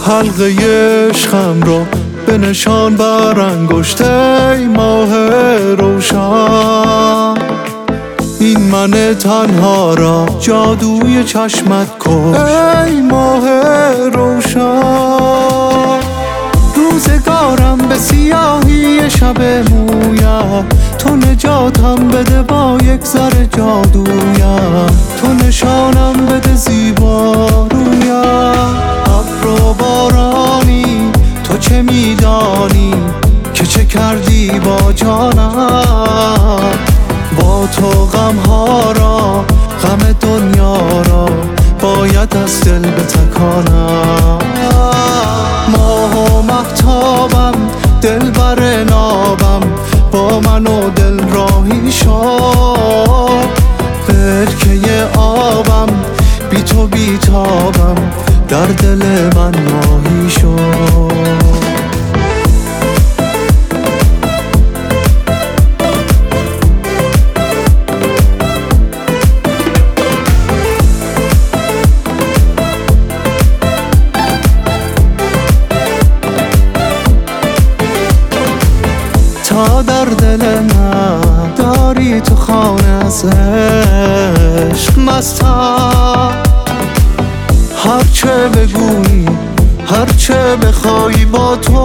حلقه عشقم را به نشان بر انگشت ای ماه روشن. این من تنها را جادوی چشمت کش ای ماه روشن. روزگارم به سیاهی شب مویم، تو نجاتم بده با یک ذره جادویم، تو نشانم بده زیبا رویم. ابر و بارانی تو چه میدانی که چه کردی با جانم، با تو غم ها را غم دنیا را باید از دل بتکانم. ماه و مهتابم دلبر نابم، با من و دل راهی شد. برکه آبم بی تو بیتابم، در دل من ماهی شد. تا در دل من داری تو خانه از عشق مستم، هرچه بگویی هرچه بخوای با تو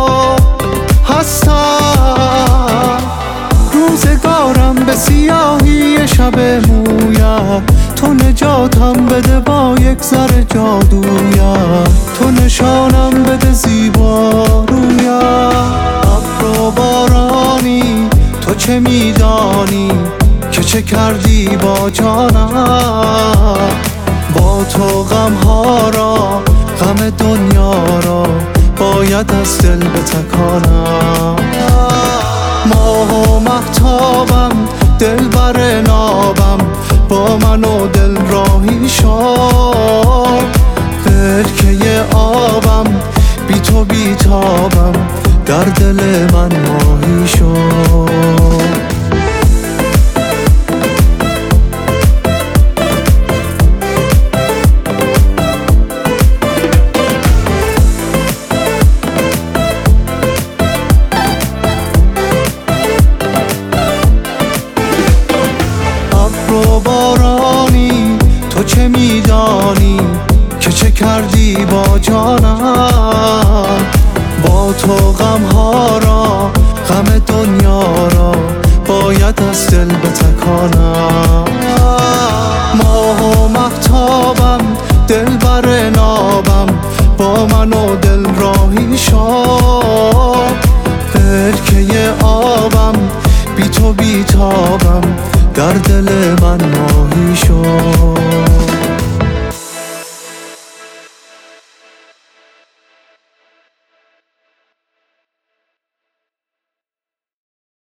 هستم. روزگارم به سیاهی شب مویم، تو نجاتم بده با یک ذره جادویم، تو نشانم بده زیبا رویم. ابر و بارانی تو چه میدانی که چه کردی با جانم، با تو غم ها را غم دنیا را باید از دل بتکانم. ماه و مهتابم دلبر نابم، با من و دل راهی شد. برکه آبم بی تو بیتابم، در دل من ماهی شد. و بارانی تو چه میدانی که چه کردی با جانم، با تو غم ها را غم دنیا را باید از دل بتکانم. ماه و مهتابم دلبر نابم، با من و دل راهی شد. برکه آبم بی تو بیتابم، در دل من